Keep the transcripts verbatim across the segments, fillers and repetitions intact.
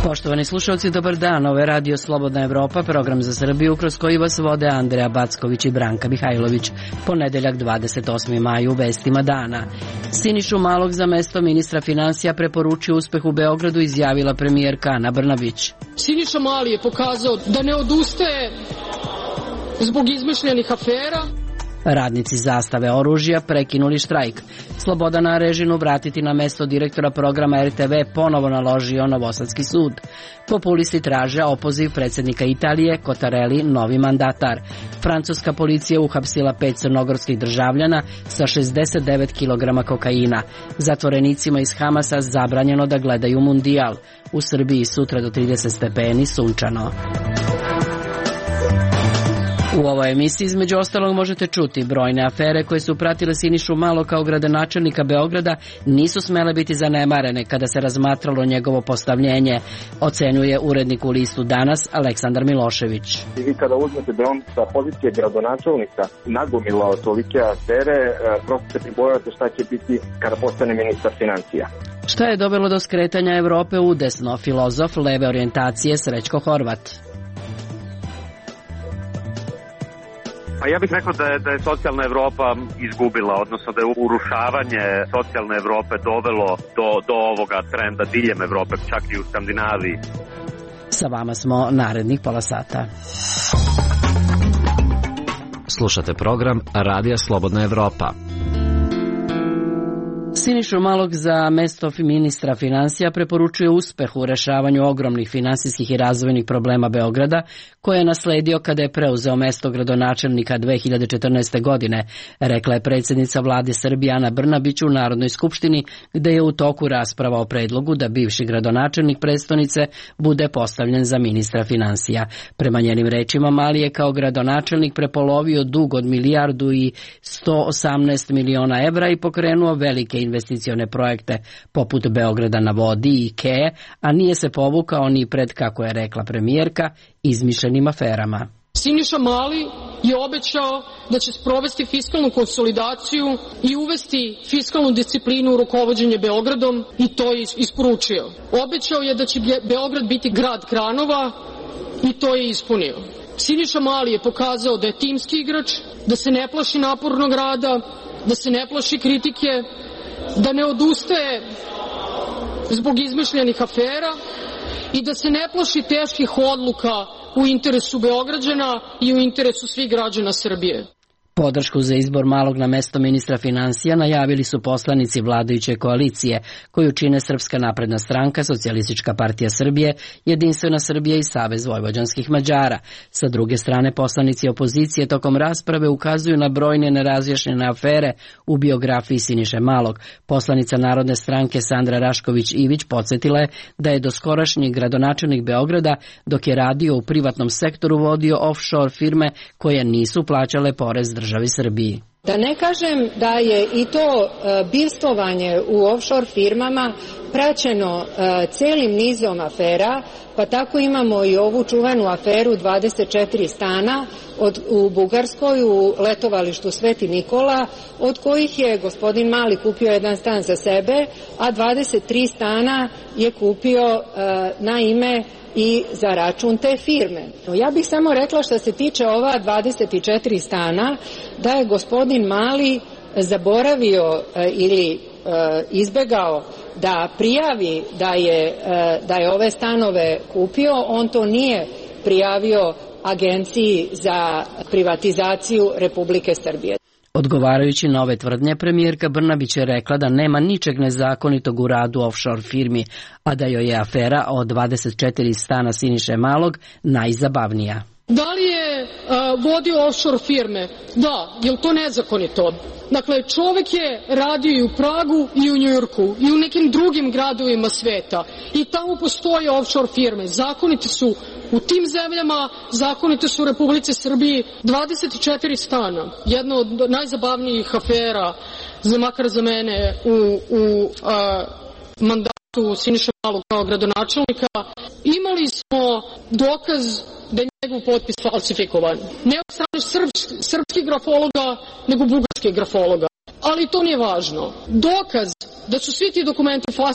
Poštovani slušalci, dobar dan. Ovo je Radio Slobodna Evropa, program za Srbiju kroz koji vas vode Andreja Backović i Branka Mihajlović. Ponedeljak dvadeset osmi maj u vestima dana. Sinišu Malog za mesto ministra finansija preporučio uspeh u Beogradu, izjavila premijerka Ana Brnabić. Siniša Mali je pokazao da ne odustaje zbog izmišljenih afera. Radnici Zastave oružja prekinuli štrajk. Slobodana Arežinu vratiti na mesto direktora programa R T V ponovo naložio Novosadski sud. Populisti traže opoziv predsjednika Italije, Kotareli, novi mandatar. Francuska policija uhapsila pet crnogorskih državljana sa šezdeset devet kilograma kokaina. Zatvorenicima iz Hamasa zabranjeno da gledaju mundijal. U Srbiji sutra do trideset stepeni, sunčano. U ovoj emisiji između ostalog možete čuti brojne afere koje su pratile Sinišu Malog kao gradonačelnika Beograda nisu smele biti zanemarene kada se razmatralo njegovo postavljenje, ocenjuje urednik u listu Danas Aleksandar Milošević. I vi kada uzmete da on sa pozicije gradonačelnika nagomilao tolike afere, prosto se pribojavate šta će biti kada postane ministar financija. Šta je dovelo do skretanja Evrope udesno? Filozof leve orijentacije Srećko Horvat. Pa ja bih rekao da je, da je socijalna Evropa izgubila, odnosno da je urušavanje socijalne Evrope dovelo do, do ovoga trenda diljem Evrope, čak i u Skandinaviji. Sa vama smo narednih pola sata. Slušate program Radija Slobodna Evropa. Sinišu Malog za mesto ministra finansija preporučuje uspeh u rešavanju ogromnih finansijskih i razvojnih problema Beograda, koje je nasledio kada je preuzeo mesto gradonačelnika dve hiljade četrnaeste. godine, rekla je predsjednica vlade Srbije Ana Brnabić u Narodnoj skupštini, gde je u toku rasprava o predlogu da bivši gradonačelnik prestonice bude postavljen za ministra finansija. Prema njenim rečima, Mali je kao gradonačelnik prepolovio dug od milijardu i sto osamnaest miliona evra i pokrenuo velike investicione projekte poput Beograda na vodi i IKEA, a nije se povukao ni pred, kako je rekla premijerka, izmišljenim aferama. Siniša Mali je obećao da će sprovesti fiskalnu konsolidaciju i uvesti fiskalnu disciplinu u rukovođenje Beogradom i to je isporučio. Obećao je da će Beograd biti grad kranova i to je ispunio. Siniša Mali je pokazao da je timski igrač, da se ne plaši napornog rada, da se ne plaši kritike, da ne odustaje zbog izmišljenih afera i da se ne plaši teških odluka u interesu Beograđana i u interesu svih građana Srbije. Podršku za izbor Malog na mesto ministra finansija najavili su poslanici vladajuće koalicije, koju čine Srpska napredna stranka, Socijalistička partija Srbije, Jedinstvena Srbija i Savez vojvođanskih Mađara. Sa druge strane, poslanici opozicije tokom rasprave ukazuju na brojne nerazjašnjene afere u biografiji Siniše Malog. Poslanica Narodne stranke Sandra Rašković-Ivić podsjetila je da je doskorašnji gradonačelnik Beograda, dok je radio u privatnom sektoru, vodio offshore firme koje nisu plaćale porez državi. državi Srbiji. Da ne kažem da je i to bivstvovanje u offshore firmama praćeno celim nizom afera, pa tako imamo i ovu čuvenu aferu dvadeset četiri stana od, u Bugarskoj u letovalištu Sveti Nikola, od kojih je gospodin Mali kupio jedan stan za sebe, a dvadeset tri stana je kupio na ime i za račun te firme. Ja bih samo rekla što se tiče ova dvadeset četiri stana, da je gospodin Mali zaboravio ili izbegao da prijavi da je, da je ove stanove kupio. On to nije prijavio Agenciji za privatizaciju Republike Srbije. Odgovarajući na ove tvrdnje, premijerka Brnabić je rekla da nema ničeg nezakonitog u radu offshore firmi, a da joj je afera o dvadeset četiri stana Siniše Malog najzabavnija. Da li je uh, vodio offshore firme? Da. Je li to nezakonito? Dakle, čovek je radio i u Pragu i u Njujorku i u nekim drugim gradovima sveta i tamo postoje offshore firme. Zakonite su u tim zemljama, zakonite su u Republici Srbiji. Dvadeset četiri stana, jedna od najzabavnijih afera, za makar za mene, u, u uh, mandatu Siniše Malog kao gradonačelnika. Imali smo dokaz da je njegov potpis falsifikovan. Ne od strane srpskih, srpskih grafologa, nego bugarskih grafologa. Ali to nije važno. Dokaz da su svi ti dokumenti falsifikovani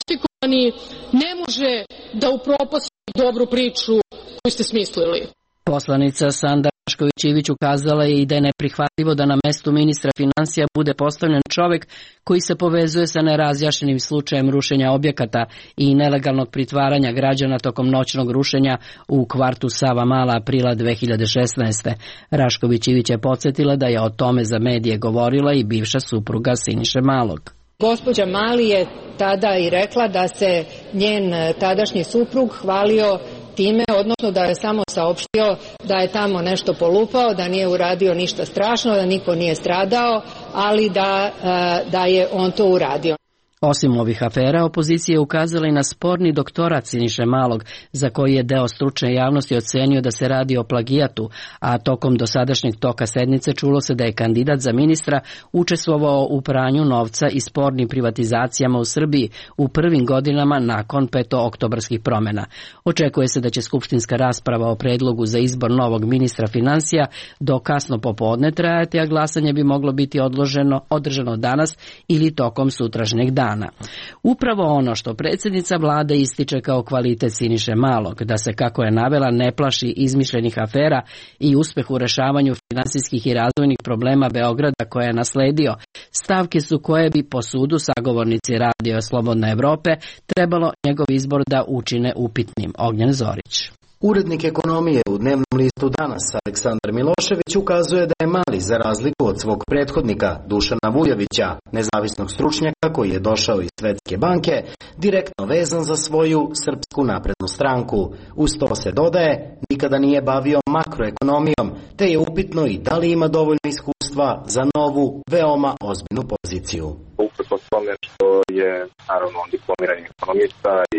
kvalifikovani, ne može da upropasti dobru priču koju ste smislili. Poslanica Sanda Rašković-Ivić ukazala je i da je neprihvatljivo da na mestu ministra finansija bude postavljen čovek koji se povezuje sa nerazjašnjenim slučajem rušenja objekata i nelegalnog pritvaranja građana tokom noćnog rušenja u kvartu Savamala aprila dve hiljade šesnaeste. Rašković-Ivić je podsjetila da je o tome za medije govorila i bivša supruga Siniše Malog. Gospođa Mali je tada i rekla da se njen tadašnji suprug hvalio time, odnosno da je samo saopštio da je tamo nešto polupao, da nije uradio ništa strašno, da niko nije stradao, ali da, da je on to uradio. Osim ovih afera, opozicija je ukazala i na sporni doktorat Siniše Malog, za koji je deo stručne javnosti ocenio da se radi o plagijatu, a tokom dosadašnjeg toka sednice čulo se da je kandidat za ministra učestvovao u pranju novca i spornim privatizacijama u Srbiji u prvim godinama nakon petooktobarskih promena. Očekuje se da će skupštinska rasprava o predlogu za izbor novog ministra finansija do kasno popodne trajati, a glasanje bi moglo biti odloženo, održano danas ili tokom sutrašnjeg dana. Upravo ono što predsjednica vlade ističe kao kvalitet Siniše Malog, da se, kako je navela, ne plaši izmišljenih afera i uspeh u rešavanju finansijskih i razvojnih problema Beograda koje je nasledio, stavke su koje bi po sudu sagovornici Radio Slobodne Evrope trebalo njegov izbor da učine upitnim. Ognjen Zorić. Urednik ekonomije u dnevnom listu Danas, Aleksandar Milošević, ukazuje da je Mali, za razliku od svog prethodnika Dušana Vujovića, nezavisnog stručnjaka koji je došao iz Svetske banke, direktno vezan za svoju Srpsku naprednu stranku. Uz to se dodaje, nikada nije bavio makroekonomijom, te je upitno i da li ima dovoljno iskustva za novu, veoma ozbiljnu poziciju. Uprkos tome što je, naravno, on diplomirani ekonomista i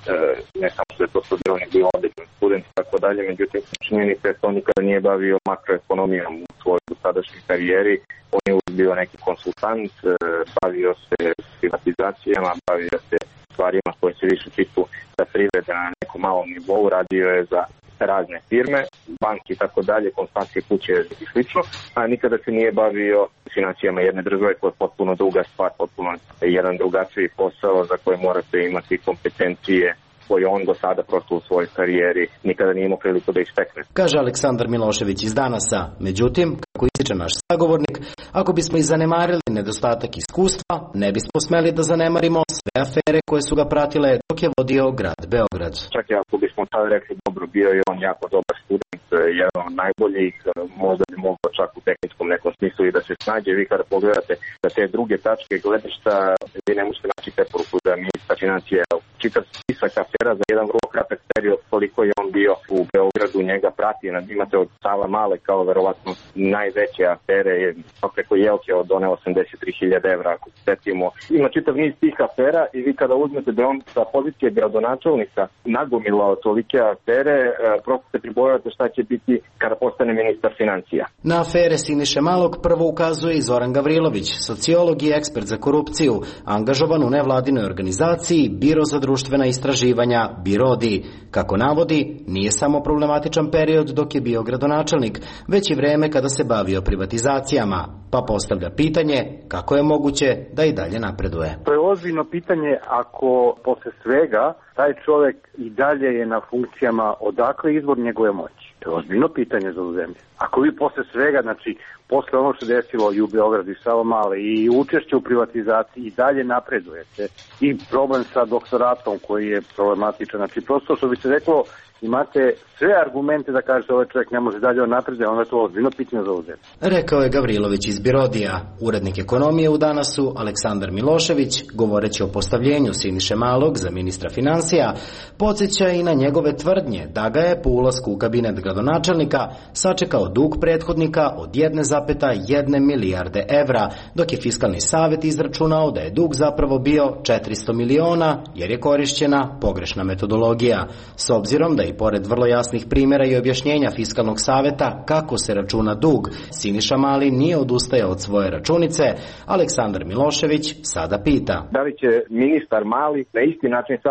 ne samo što je to studirao, nego bio odličan student i tako dalje, međutim, činjenica je to nikada nije bavio makroekonomijom u svojoj dosadašnjoj karijeri. On je bio neki konsultant, bavio se privatizacijama, bavio se stvarima koje se više tiču da privrede na nekom malom nivou, radio je za razne firme, banke i tako dalje, konstantske kuće i slično, a nikada se nije bavio financijama jedne države, koja je potpuno druga stvar, potpuno jedan drugačiji posao za koje morate imati kompetencije koje on do sada prosto u svojoj karijeri nikada nije imao priliku da istekne. Kaže Aleksandar Milošević iz Danasa. Međutim, kako ističe naš sagovornik, ako bismo i zanemarili nedostatak iskustva, ne bismo smeli da zanemarimo sve afere koje su ga pratile dok je vodio grad Beograd. Čak i ako bismo tada rekli, dobro, bio je on jako dobar student, jedan od najboljih, možda bi mogao čak u tehničkom nekom smislu i da se snađe. Vi kada pogledate da te druge tačke gledišta, vi ne možete naći preporuku da ministar financija čitav spisak afera za jedan vrlo kratak period, koliko je on bio u Beogradu, njega prati. Imate od Savamale kao verovatno najveće afere, preko Jelke od one osamdeset tri hiljade evra, ako se setimo. Ima čitav niz tih afera i vi kada uzmete da on sa pozicije gradonačelnika nagomilao tolike afere, prosto se pribojavate šta će biti kada postane ministar financija. Na afere Siniše Malog prvo ukazuje i Zoran Gavrilović, sociolog i ekspert za korupciju, angažovan u nevladinoj organizaciji Biro za društvena istraživanja BIRODI. Kako navodi, nije samo problematičan period dok je bio gradonačelnik, već i vreme kada se bavio privatizacijama, pa postavlja pitanje kako je moguće da i dalje napreduje. To je ozbiljno pitanje ako posle svega taj čovjek i dalje je na funkcijama, odakle izvor njegove moći. To je ozbiljno pitanje za ovu zemlju. Ako vi posle svega, znači posle ono što desilo i u Beogradu i Savamale i učešće u privatizaciji i dalje napredujete i problem sa doktoratom koji je problematičan, znači prosto što bi se reklo, imate sve argumente da kažete ovaj čovjek ne može dalje napreduje, onda je to ozbiljno pitanje za ovu zemlju. Rekao je Gavrilović iz Birodija. Urednik ekonomije u Danasu, Aleksandar Milošević, govoreći o postavljenju Siniše Malog za ministra financija, podsjeća i na njegove tvrdnje da ga je po ulasku u kabinet gradonačelnika sačekao dug prethodnika od jedne zarez jedne milijarde evra, dok je Fiskalni savet izračunao da je dug zapravo bio četiristo miliona jer je korišćena pogrešna metodologija. S obzirom da i pored vrlo jasnih primjera i objašnjenja Fiskalnog saveta kako se računa dug, Siniša Mali nije odustajao od svoje računice, Aleksandar Milošević sada pita. Da li će ministar Mali na isti način sada računati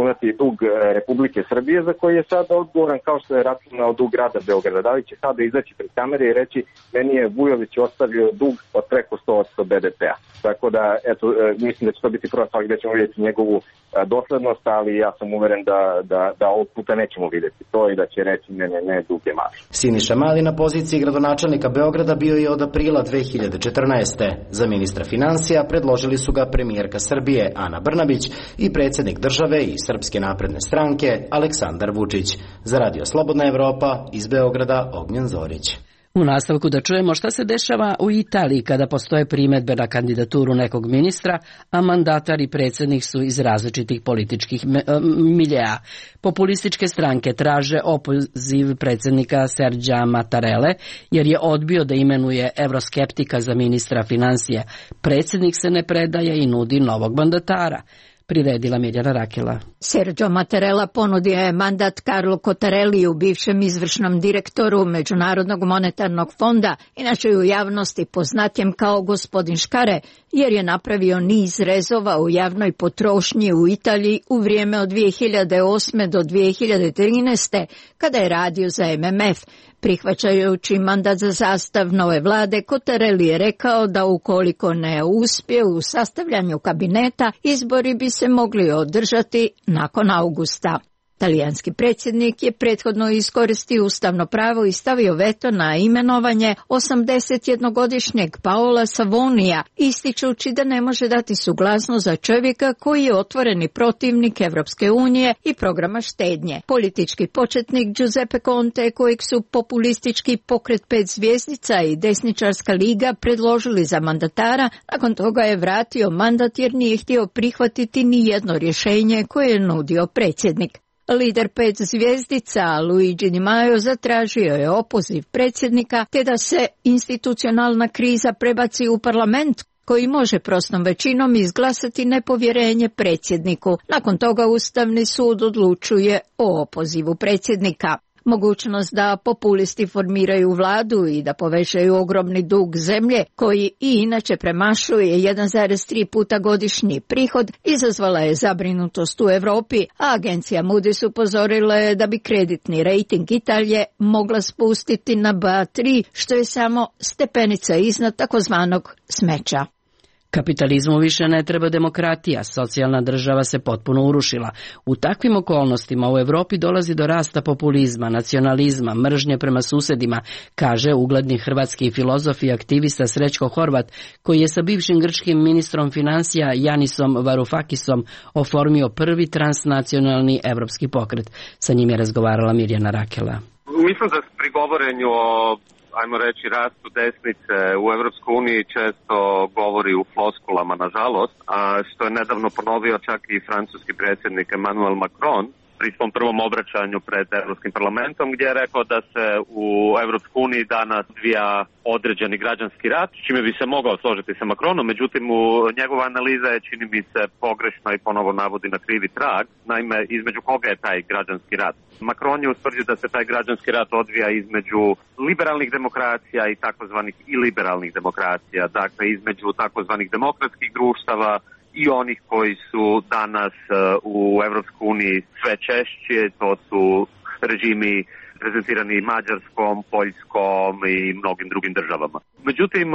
računati dug Republike Srbije za koji je sada odgovoran kao što je računao dug grada Beograda. Da li će sada izaći pred kamere i reći meni je Vujović ostavio dug od preko sto posto be de pea. Tako da, eto, mislim da će to biti prva stvar gde ćemo vidjeti njegovu doslednost, ali ja sam uveren da, da, da ovog puta nećemo vidjeti to i da će reći ne, ne, ne, dug je mali. Siniša Mali na poziciji gradonačelnika Beograda bio je od aprila dve hiljade četrnaeste. Za ministra finansija predložili su ga premijerka Srbije Ana Brnabić i predsjednik države i Srpske napredne stranke Aleksandar Vučić. Za Radio Slobodna Evropa iz Beograda Ognjen Zorić. U nastavku da čujemo šta se dešava u Italiji kada postoje primjedbe na kandidaturu nekog ministra, a mandatar i predsjednik su iz različitih političkih miljea. Populističke stranke traže opoziv predsjednika Serđa Mattarelle jer je odbio da imenuje evroskeptika za ministra financija. Predsjednik se ne predaje i nudi novog mandatara. Priredila Mirjana Rakela. Sergio Mattarella ponudio je mandat Carlo Cottarelliju, bivšem izvršnom direktoru Međunarodnog monetarnog fonda, inače u javnosti poznatjem kao gospodin Škare, jer je napravio niz rezova u javnoj potrošnji u Italiji u vrijeme od dvije hiljade osme do dvije hiljade trinaeste, kada je radio za em em ef. Prihvaćajući mandat za sastav nove vlade, Cottarelli je rekao da ukoliko ne uspije u sastavljanju kabineta, izbori bi se mogli održati nakon augusta. Talijanski predsjednik je prethodno iskoristio ustavno pravo i stavio veto na imenovanje osamdesetjednogodišnjeg Paola Savonija, ističući da ne može dati suglasnost za čovjeka koji je otvoreni protivnik Evropske unije i programa štednje. Politički početnik Giuseppe Conte, kojeg su populistički pokret pet zvjezdica i desničarska liga predložili za mandatara, nakon toga je vratio mandat jer nije htio prihvatiti ni jedno rješenje koje je nudio predsjednik. Lider pet zvjezdica Luigi Di Maio zatražio je opoziv predsjednika te da se institucionalna kriza prebaci u parlament koji može prostom većinom izglasati nepovjerenje predsjedniku. Nakon toga Ustavni sud odlučuje o opozivu predsjednika. Mogućnost da populisti formiraju vladu i da povećaju ogromni dug zemlje, koji i inače premašuje jedan zarez tri puta godišnji prihod, izazvala je zabrinutost u Europi, a agencija Moody's upozorila je da bi kreditni rejting Italije mogla spustiti na B A tri, što je samo stepenica iznad takozvanog smeća. Kapitalizmu više ne treba demokratija, socijalna država se potpuno urušila. U takvim okolnostima u Europi dolazi do rasta populizma, nacionalizma, mržnje prema susedima, kaže ugledni hrvatski filozof i aktivista Srećko Horvat, koji je sa bivšim grčkim ministrom financija Janisom Varoufakisom oformio prvi transnacionalni evropski pokret. Sa njim je razgovarala Mirjana Rakela. Mislim da pri govorenju o ajmo reći, rastu desnice u Evropskoj uniji često govori u floskulama, nažalost, a što je nedavno ponovio čak i francuski predsjednik Emmanuel Macron pri svom prvom obraćanju pred Europskim parlamentom, gdje je rekao da se u Evropskoj uniji danas odvija određeni građanski rat, čime bi se mogao složiti sa Macronom, međutim u njegova analiza je, čini mi se, pogrešna i ponovo navodi na krivi trag. Naime, između koga je taj građanski rat? Macron je ustvrdio da se taj građanski rat odvija između liberalnih demokracija i takozvanih iliberalnih demokracija, dakle između takozvanih demokratskih društava i onih koji su danas u Evropskoj uniji sve češće, to su režimi prezentirani Mađarskom, Poljskom i mnogim drugim državama. Međutim,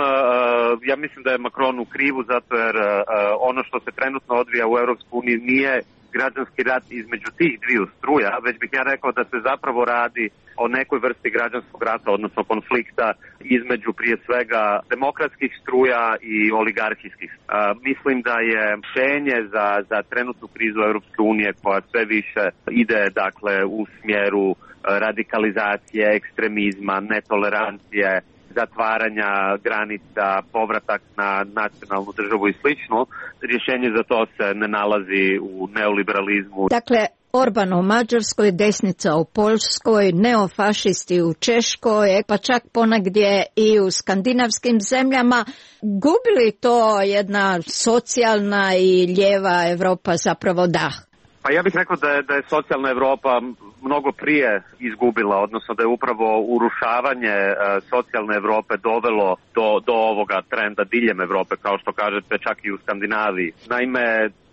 ja mislim da je Macron u krivu zato jer ono što se trenutno odvija u Evropskoj uniji nije građanski rat između tih dviju struja, već bih ja rekao da se zapravo radi o nekoj vrsti građanskog rata, odnosno konflikta između prije svega demokratskih struja i oligarhijskih. Uh, mislim da je rješenje za, za trenutnu krizu Europske unije koja sve više ide dakle u smjeru radikalizacije, ekstremizma, netolerancije, zatvaranja granica, povratak na nacionalnu državu i slično. Rješenje za to se ne nalazi u neoliberalizmu. Dakle, Orban u Mađarskoj, desnica u Poljskoj, neofašisti u Češkoj, pa čak ponegdje i u skandinavskim zemljama. Gubi li to jedna socijalna i lijeva Europa zapravo dah? Pa ja bih rekao da je, da je socijalna Europa mnogo prije izgubila, odnosno da je upravo urušavanje e, socijalne Europe dovelo do, do ovoga trenda diljem Europe, kao što kažete, čak i u Skandinaviji. Naime,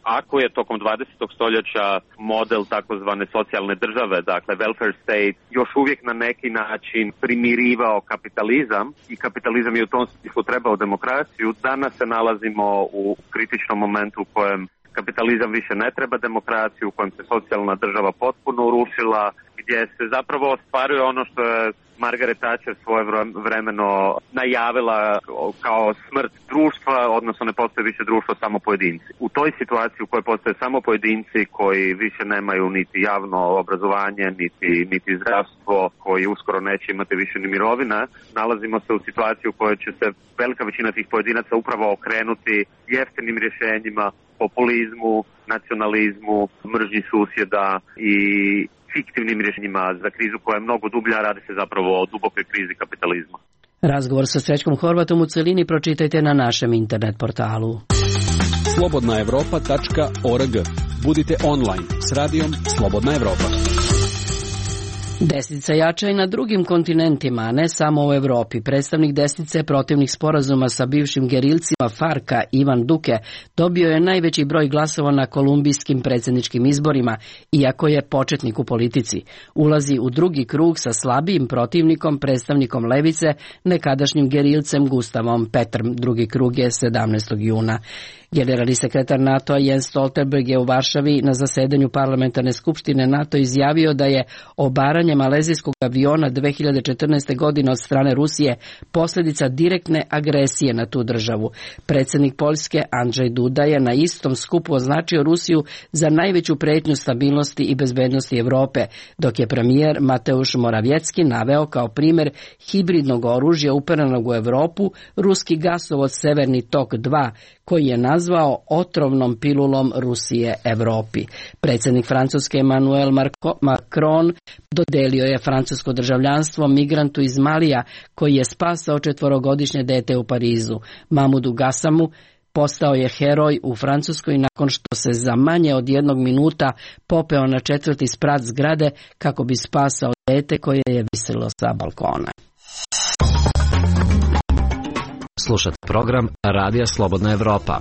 ako je tokom dvadesetog stoljeća model takozvane socijalne države, dakle welfare state, još uvijek na neki način primirivao kapitalizam i kapitalizam je u tom smislu trebao demokraciju, danas se nalazimo u kritičnom momentu u kojem kapitalizam više ne treba demokraciju, u kojem se socijalna država potpuno urušila, gdje se zapravo ostvaruje ono što je Margaret Thatcher svoje vremeno najavila kao smrt društva, odnosno ne postoji više društvo samo pojedinci. U toj situaciji u kojoj postoje samo pojedinci koji više nemaju niti javno obrazovanje, niti, niti zdravstvo, koji uskoro neće imati više ni mirovina, nalazimo se u situaciji u kojoj će se velika većina tih pojedinaca upravo okrenuti jeftinim rješenjima, populizmu, nacionalizmu, mržnji susjeda i fiktivnim rješenjima za krizu koja je mnogo dublja, radi se zapravo o dubokoj krizi kapitalizma. Razgovor sa Srećkom Horvatom u celini pročitajte na našem internet portalu. slobodna evropa tačka org. Budite online s radijom Slobodna Evropa. Desnica jača i na drugim kontinentima, a ne samo u Evropi. Predstavnik desnice protivnih sporazuma sa bivšim gerilcima Farka Ivan Duque dobio je najveći broj glasova na kolumbijskim predsjedničkim izborima, iako je početnik u politici. Ulazi u drugi krug sa slabijim protivnikom, predstavnikom levice, nekadašnjim gerilcem Gustavom Petrem. Drugi krug je sedamnaestog juna. Generalni sekretar NATO Jens Stoltenberg je u Varšavi na zasedanju parlamentarne skupštine NATO izjavio da je obaranje malezijskog aviona dve hiljade četrnaeste. godine od strane Rusije posljedica direktne agresije na tu državu. Predsjednik Poljske Andrzej Duda je na istom skupu označio Rusiju za najveću prijetnju stabilnosti i bezbednosti Europe, dok je premijer Mateusz Morawiecki naveo kao primjer hibridnog oružja uperenog u Europu ruski gasovod Severni tok dva, koji je nazvao otrovnom pilulom Rusije Evropi. Predsjednik Francuske Emmanuel Macron dodelio je francusko državljanstvo migrantu iz Malija koji je spasao četvorogodišnje dete u Parizu. Mamudu Gassamu postao je heroj u Francuskoj nakon što se za manje od jednog minuta popeo na četvrti sprat zgrade kako bi spasao dete koje je visilo sa balkona. Slušate program Radija Slobodna Evropa.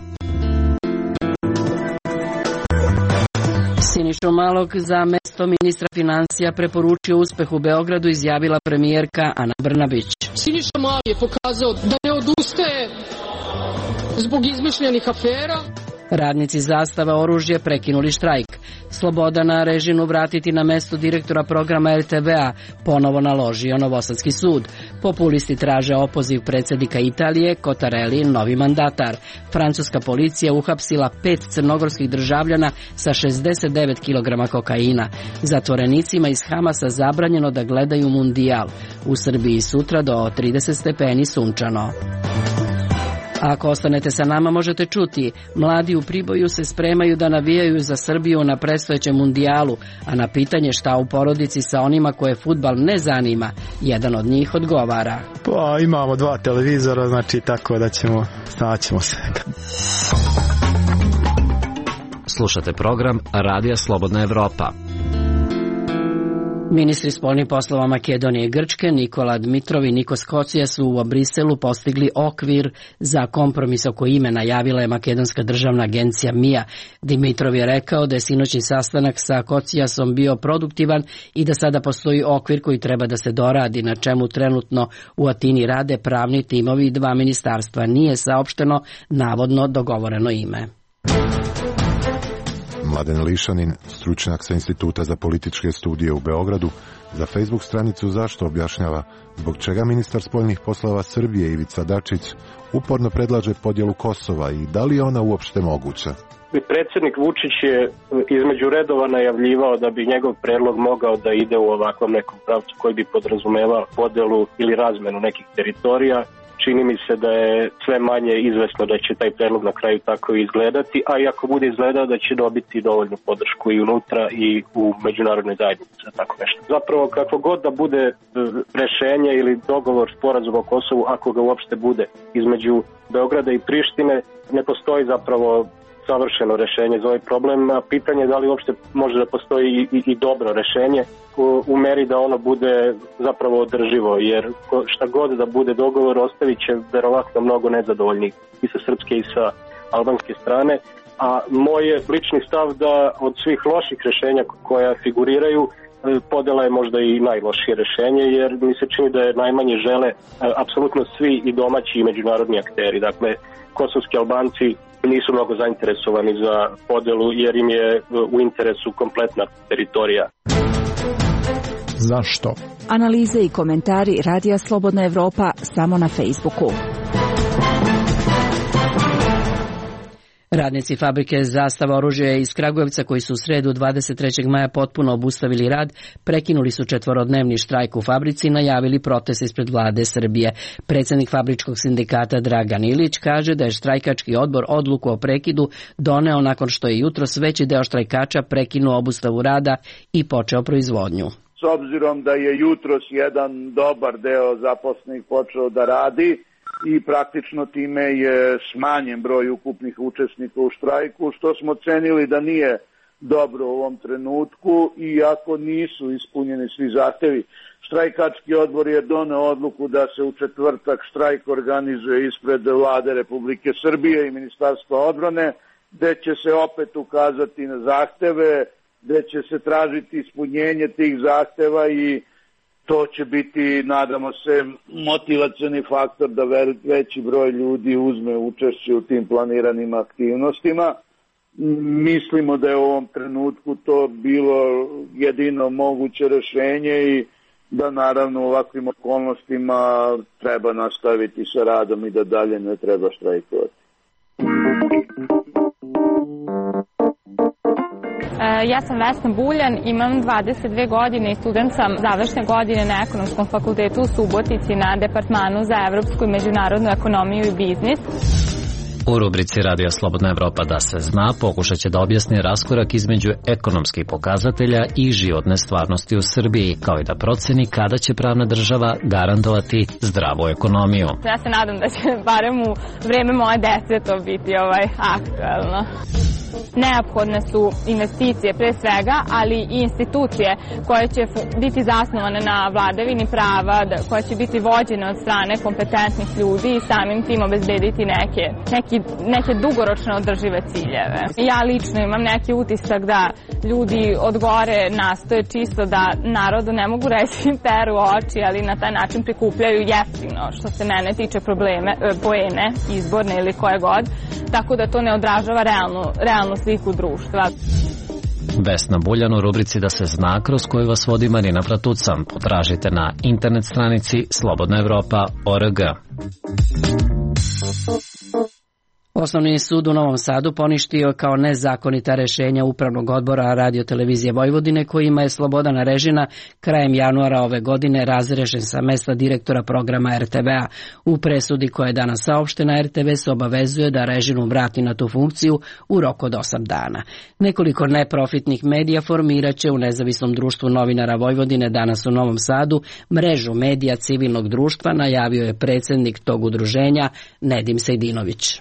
Sinišu Malog za mesto ministra financija preporučio uspeh u Beogradu, izjavila premijerka Ana Brnabić. Siniša Mali je pokazao da ne odustaje zbog izmišljenih afera. Radnici Zastava oružje prekinuli štrajk. Slobodana Režinu vratiti na mesto direktora programa er te ve a ponovo naložio Novosadski sud. Populisti traže opoziv predsjednika Italije, Cottarelli, novi mandatar. Francuska policija uhapsila pet crnogorskih državljana sa šezdeset devet kilograma kokaina. Zatvorenicima iz Hamasa zabranjeno da gledaju mundijal. U Srbiji sutra do trideset stepeni sunčano. Ako ostanete sa nama možete čuti, mladi u Priboju se spremaju da navijaju za Srbiju na predstojećem mundijalu, a na pitanje šta u porodici sa onima koje fudbal ne zanima, jedan od njih odgovara. Pa imamo dva televizora, znači tako da ćemo, snaćemo se. Slušate program Radija Slobodna Evropa. Ministri spoljnih poslova Makedonije i Grčke Nikola Dmitrov i Nikos Kocija su u Briselu postigli okvir za kompromis oko imena, javila je Makedonska državna agencija em i a. Dmitrov je rekao da je sinoćni sastanak sa Kocijasom bio produktivan i da sada postoji okvir koji treba da se doradi, na čemu trenutno u Atini rade pravni timovi i dva ministarstva. Nije saopšteno navodno dogovoreno ime. Mladen Lišanin, stručnjak sa Instituta za političke studije u Beogradu, za Facebook stranicu Zašto objašnjava zbog čega ministar spoljnih poslova Srbije Ivica Dačić uporno predlaže podjelu Kosova i da li je ona uopšte moguća. Predsjednik Vučić je između redova najavljivao da bi njegov predlog mogao da ide u ovakvom nekom pravcu koji bi podrazumevao podelu ili razmenu nekih teritorija. Čini mi se da je sve manje izvesno da će taj predlog na kraju tako izgledati, a i ako bude izgledao da će dobiti dovoljnu podršku i unutra i u međunarodnoj zajednici za tako nešto. Zapravo kako god da bude rešenje ili dogovor, sporazum o Kosovu, ako ga uopšte bude između Beograda i Prištine, ne postoji zapravo savršeno rešenje za ovaj problem, a pitanje je da li uopšte može da postoji i, i, i dobro rešenje u, u meri da ono bude zapravo održivo, jer šta god da bude dogovor ostavit će verovatno mnogo nezadovoljnih i sa srpske i sa albanske strane a moj je lični stav da od svih loših rešenja koja figuriraju, podela je možda i najlošije rešenje, jer mi se čini da je najmanje žele apsolutno svi i domaći i međunarodni akteri. Dakle, kosovski Albanci nisu mnogo zainteresovani za podelu jer im je u interesu kompletna teritorija. Zašto? Analize i komentari Radija Slobodna Evropa samo na Facebooku. Radnici fabrike Zastava oružja iz Kragujevca, koji su u sredu dvadeset trećeg maja potpuno obustavili rad, prekinuli su četvorodnevni štrajk u fabrici i najavili protest ispred vlade Srbije. Predsjednik fabričkog sindikata Dragan Ilić kaže da je štrajkački odbor odluku o prekidu doneo nakon što je jutros veći deo štrajkača prekinuo obustavu rada i počeo proizvodnju. S obzirom da je jutros jedan dobar deo zaposlenih počeo da radi, i praktično time je smanjen broj ukupnih učesnika u štrajku, što smo cenili da nije dobro u ovom trenutku, iako nisu ispunjeni svi zahtevi. Štrajkački odbor je doneo odluku da se u četvrtak štrajk organizuje ispred vlade Republike Srbije i Ministarstva odbrane, gde će se opet ukazati na zahteve, gde će se tražiti ispunjenje tih zahteva i to će biti, nadamo se, motivacioni faktor da veći broj ljudi uzme učešće u tim planiranim aktivnostima. Mislimo da je u ovom trenutku to bilo jedino moguće rešenje i da naravno u ovakvim okolnostima treba nastaviti sa radom i da dalje ne treba štrajkovati. Ja sam Vesna Buljan, imam dvadeset dve godine i student sam završne godine na Ekonomskom fakultetu u Subotici na Departmanu za evropsku i međunarodnu ekonomiju i biznis. U rubrici Radija Slobodna Evropa da se zna pokušat će da objasni raskorak između ekonomskih pokazatelja i životne stvarnosti u Srbiji, kao i da proceni kada će pravna država garantovati zdravu ekonomiju. Ja se nadam da će barem u vreme moje dece to biti ovaj aktuelno. Neophodne su investicije pre svega, ali i institucije koje će biti zasnovane na vladavini prava, koje će biti vođene od strane kompetentnih ljudi i samim tim obezbediti neke, neki, neke dugoročno održive ciljeve. Ja lično imam neki utisak da ljudi od gore nastoje čisto da narodu ne mogu reći peru oči, ali na taj način prikupljaju jeftino, što se mene tiče probleme, poene, izborne ili koje god, tako da to ne odražava realnu, realnu sliku društva. Vesna Buljan u rubrici Da se zna, kroz koju vas vodi Marina Pratucan. Potražite na internet stranici slobodna evropa tačka org. Osnovni sud u Novom Sadu poništio kao nezakonita rešenja Upravnog odbora Radio-televizije Vojvodine, kojima je Slobodan Arežina krajem januara ove godine razrešen sa mesta direktora programa er te ve a. U presudi koja je danas saopštena, er te ve se obavezuje da Arežinu vrati na tu funkciju u roku od osam dana. Nekoliko neprofitnih medija formirat će u Nezavisnom društvu novinara Vojvodine danas u Novom Sadu mrežu medija civilnog društva, najavio je predsjednik tog udruženja Nedim Sejdinović.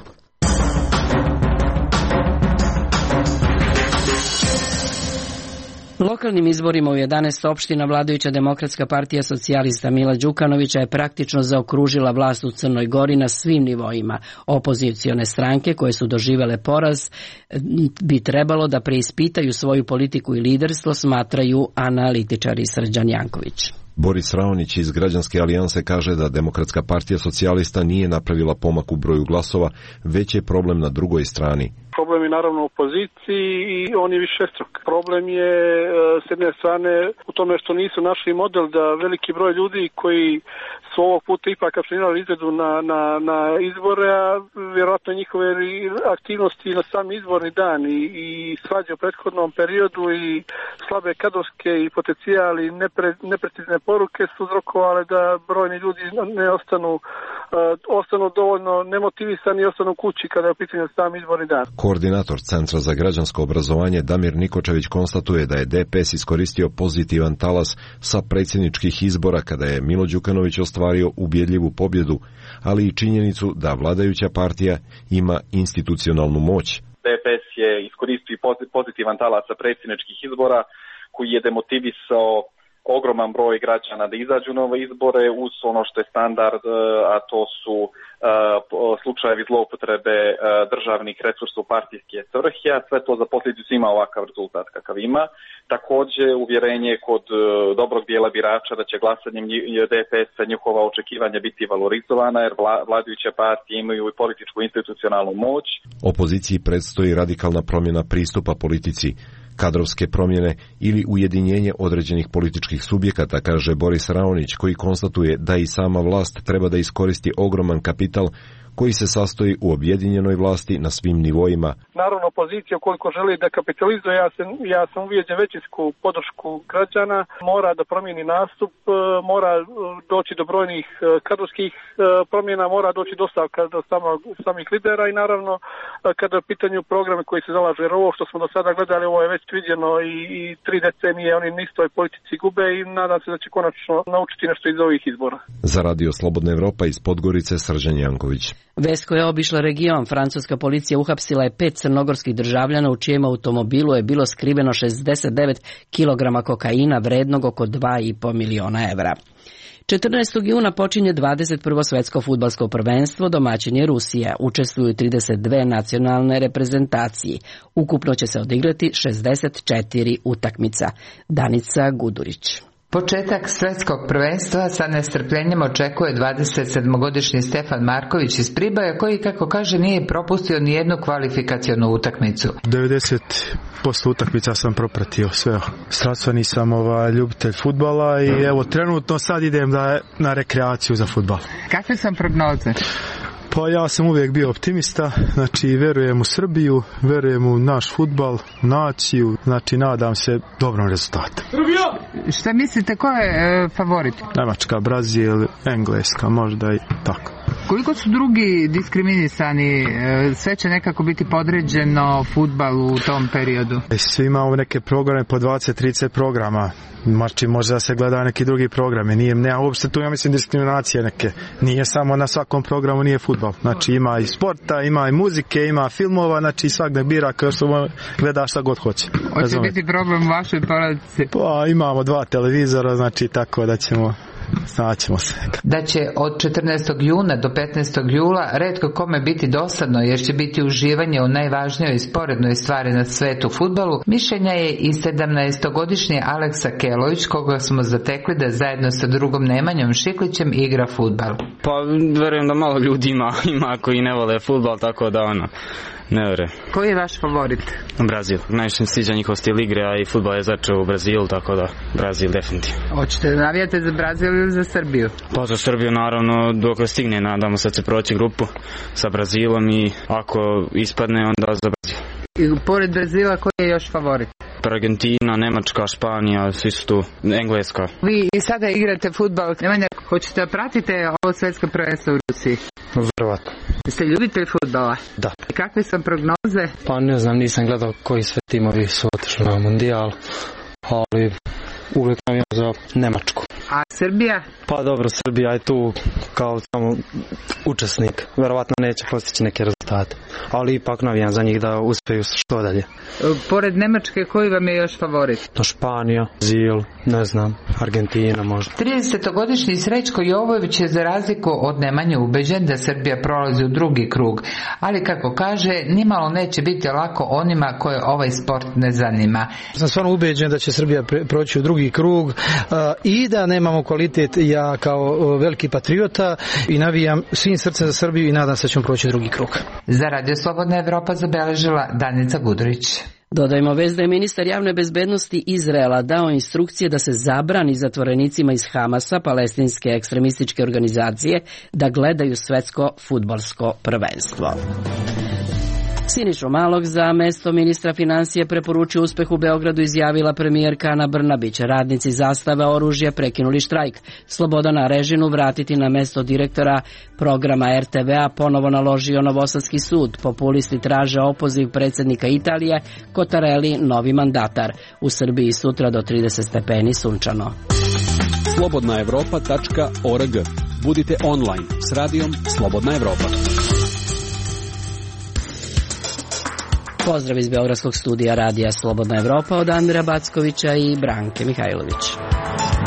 Lokalnim izborima u jedanaest opština vladajuća Demokratska partija socijalista Mila Đukanovića je praktično zaokružila vlast u Crnoj Gori na svim nivoima. Opozicione stranke koje su doživele poraz bi trebalo da preispitaju svoju politiku i liderstvo, smatraju analitičari. Srđan Janković. Boris Raonić iz Građanske alijanse kaže da Demokratska partija socijalista nije napravila pomak u broju glasova, već je problem na drugoj strani. Problem je naravno u opoziciji i on je višestruk. Problem je s jedne strane u tome što nisu našli model da veliki broj ljudi koji su ovog puta ipak aplicirali izvedu na, na, na izbore, a vjerojatno njihove aktivnosti na sam izborni dan i, i svađe u prethodnom periodu i slabe kadrovske i potencijali nepre, neprecizne poruke su uzrokovale da brojni ljudi ne ostanu, uh, ostanu dovoljno nemotivisani i ostanu kući kada je u pitanju sam izborni dan. Koordinator Centra za građansko obrazovanje Damir Nikočević konstatuje da je de pe es iskoristio pozitivan talas sa predsjedničkih izbora kada je Milo Đukanović ostvario ubjedljivu pobjedu, ali i činjenicu da vladajuća partija ima institucionalnu moć. de pe es je iskoristio pozitivan talas sa predsjedničkih izbora koji je demotivisao ogroman broj građana da izađu na ove izbore uz ono što je standard, a to su slučajevi zloupotrebe državnih resursa u partijske svrhe, a sve to za posljedicu ima ovakav rezultat kakav ima. Također uvjerenje kod dobrog dijela birača da će glasanjem D P S-a njihova očekivanja biti valorizovana jer vladajuće partije imaju i političku institucionalnu moć. Opoziciji predstoji radikalna promjena pristupa politici, kadrovske promjene ili ujedinjenje određenih političkih subjekata, kaže Boris Raonić, koji konstatuje da i sama vlast treba da iskoristi ogroman kapital koji se sastoji u objedinjenoj vlasti na svim nivoima. Naravno, opozicija koliko želi da kapitalizuje, ja sam, ja sam uvijeđen većinsku podršku građana, mora da promijeni nastup, mora doći do brojnih kadrovskih promjena, mora doći do stavka do samog, samih lidera i naravno kada je u pitanju programe koji se zalažu, jer ovo što smo do sada gledali, ovo je već viđeno i, i tri decenije, oni nisu toj politici gube i nadam se da će konačno naučiti nešto iz ovih izbora. Za Radio Slobodna Evropa iz Podgorice, Srđan Janković. Vest koja je obišla region, francuska policija uhapsila je pet crnogorskih državljana u čijem automobilu je bilo skriveno šezdeset devet kilograma kokaina vrednog oko dva i po miliona evra. četrnaestog juna počinje dvadeset prvo svetsko fudbalsko prvenstvo, domaćin je Rusija. Učestvuju trideset dve nacionalne reprezentacije. Ukupno će se odigrati šezdeset četiri utakmica. Danica Gudurić. Početak svetskog prvenstva sa nestrpljenjem očekuje dvadesetsedmogodišnji Stefan Marković iz Priboja, koji, kako kaže, nije propustio ni jednu kvalifikacionu utakmicu. devedeset posto utakmica sam propratio sve. Strastveni sam ovaj, ljubitelj fudbala i evo trenutno sad idem da, na rekreaciju za fudbal. Kakve sam prognoze? Pa ja sam uvijek bio optimista, znači verujem u Srbiju, verujem u naš fudbal, naciju, znači nadam se dobrom rezultatu. Šta mislite, ko je e, favorit? Nemačka, Brazil, Engleska, možda i tako. Koliko su drugi diskriminisani? Sve će nekako biti podređeno fudbalu u tom periodu? Svi imamo neke programe po dvadeset trideset programa. Znači može da se gleda neki drugi programe. Nije, nema uopšte tu, ja mislim, diskriminacije neke. Nije samo na svakom programu nije fudbal. Znači ima i sporta, ima i muzike, ima filmova, znači svak da bira kao što gleda šta god hoće. Hoće biti problem u vašoj porodici? Pa imamo dva televizora, znači tako da ćemo... Znaćemo se. Da će od četrnaestog juna do petnaestog jula retko kome biti dosadno, jer će biti uživanje u najvažnijoj i sporednoj stvari na svetu, fudbalu, mišljenja je i sedamnaestogodišnji Aleksa Kelović, koga smo zatekli da zajedno sa drugom Nemanjom Šiklićem igra fudbal. Pa verujem da malo ljudi ima, ima koji ne vole fudbal, tako da ono... Ne vjerujem. Koji je vaš favorit? Brazil. Najviše mi sviđa njihov stil igre, a i fudbal je začeo u Brazilu, tako da Brazil definitivno. Hoćete da navijate za Brazil ili za Srbiju? Pa za Srbiju naravno dok stigne, nadamo se da će proći grupu sa Brazilom i ako ispadne onda za Brazil. I pored Brazila koji je još favorit? Argentina, Nemačka, Španija, svi su tu, Engleska. Vi i sada igrate fudbal, Nemanja, hoćete da pratite ovo svetsko prvenstvo u Rusiji? Vjerovatno. Ste ljubitelj fudbala? Da. I kakve sam prognoze? Pa ne znam, nisam gledao koji sve timovi su otišli na mundijal, ali uvijek navijam za Nemačku. A Srbija? Pa dobro, Srbija je tu kao samo učesnik. Verovatno neće postići neke rezultate, ali ipak navijam za njih da uspiju što dalje. Pored Nemačke, koji vam je još favorit? To Španija, Brazil, ne znam, Argentina možda. tridesetogodišnji Srećko Jovović je za razliku od Nemanje ubeđen da Srbija prolazi u drugi krug, ali kako kaže, nimalo neće biti lako onima koje ovaj sport ne zanima. Sam stvarno ubeđen da će Srbija proći u drugi krug uh, i da nemamo kvalitet. Ja kao veliki patriota i navijam svim srcem za Srbiju i nadam se da ćemo proći drugi krug. Za Radio Slobodna Evropa zabeležila Danica Gudurić. Dodajmo vez da je ministar javne bezbednosti Izraela dao instrukcije da se zabrani zatvorenicima iz Hamasa, palestinske ekstremističke organizacije, da gledaju svetsko fudbalsko prvenstvo. Sinišu Malog za mesto ministra financije preporučio uspeh u Beogradu izjavila premijerka Ana Brnabić. Radnici Zastave oružja prekinuli štrajk. Slobodana Režinu vratiti na mesto direktora programa er te ve a ponovo naložio Novosadski sud. Populisti traže opoziv predsjednika Italije, Kotareli novi mandatar. U Srbiji sutra do trideset stepeni sunčano. slobodna evropa tačka org. Budite online s radijom Slobodna Evropa. Pozdrav iz Beogradskog studija radija Slobodna Evropa od Andira Backovića i Branke Mihajlović.